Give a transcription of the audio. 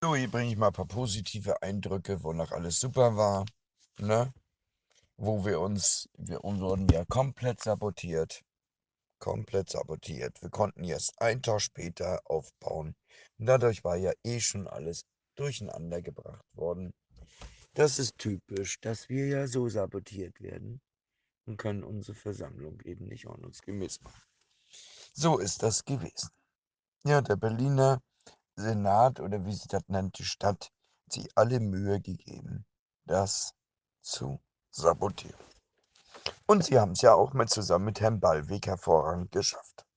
So, hier bringe ich mal ein paar positive Eindrücke, wonach alles super war, ne? Wir wurden ja komplett sabotiert. Wir konnten erst einen Tag später aufbauen. Und dadurch war ja eh schon alles durcheinander gebracht worden. Das ist typisch, dass wir ja so sabotiert werden und können unsere Versammlung eben nicht ordnungsgemäß machen. So ist das gewesen. Ja, der Berliner Senat oder wie sie das nennt, die Stadt, hat sich alle Mühe gegeben, das zu sabotieren. Und sie haben es ja auch zusammen mit Herrn Ballweg hervorragend geschafft.